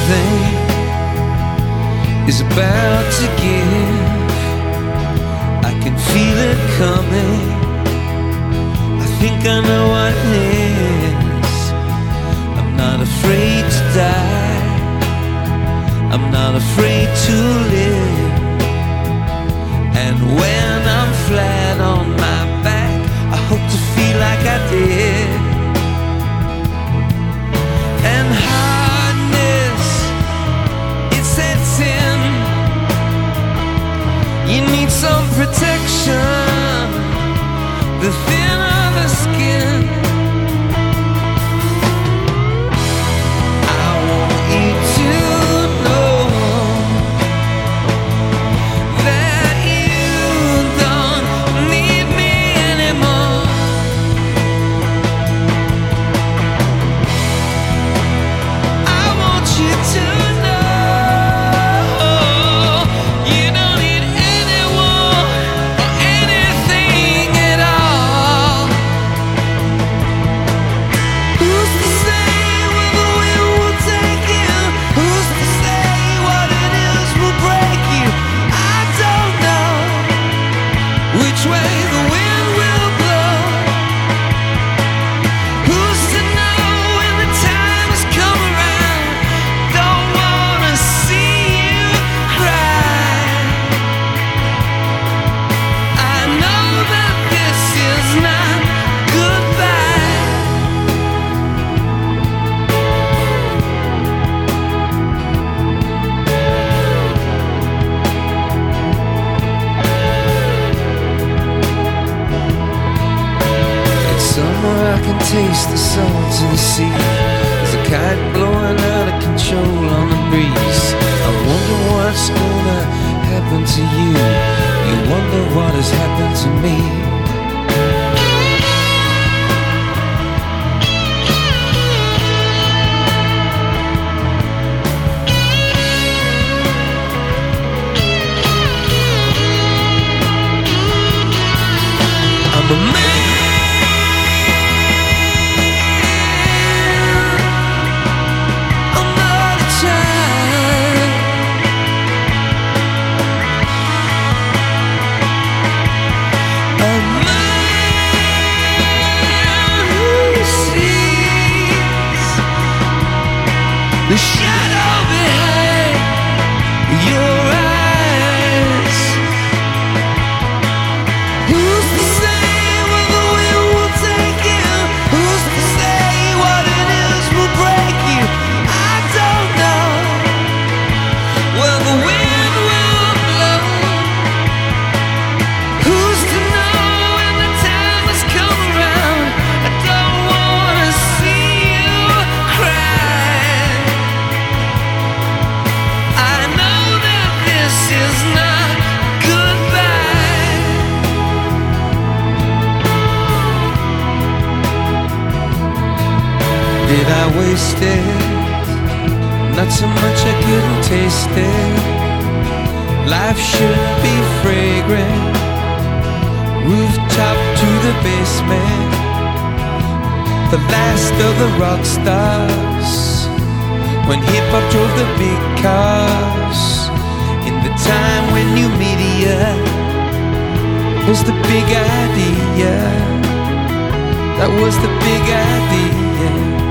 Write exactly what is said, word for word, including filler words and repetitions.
something is about to give. I can feel it coming. I think I know what it is. I'm not afraid to die. I'm not afraid to live. And when I'm flat on my back, I hope to feel like I did. And hardness, it sets in. You need some protection, the thinner the skin. I want you to know that you don't need me anymore. I want you to know you don't need anyone or anything at all. Who's to say where the wind will take you? Who's to say what it is will break you? I don't know which way the wind will blow. Who's to know when the time has come around? Don't wanna see you cry. I know that this is not goodbye. It's summer, I can taste the salt of the sea. There's a kite blowing out of control on the breeze. I wonder what's gonna happen to you. You wonder what has happened to me. I'm a man. I'm not a child. A man who sees the shadow behind your eyes. Who's to say where the wind will take you? Who's to say what it is will break you? I don't know where the wind will blow. Who's to know when the time has come around? I don't wanna see you cry. I know that this is not goodbye. Did I waste it? Not so much I couldn't taste it. Life should be fragrant. Rooftop to the basement. The last of the rock stars. When hip-hop drove the big cars. In the time when new media was the big idea. That was the big idea.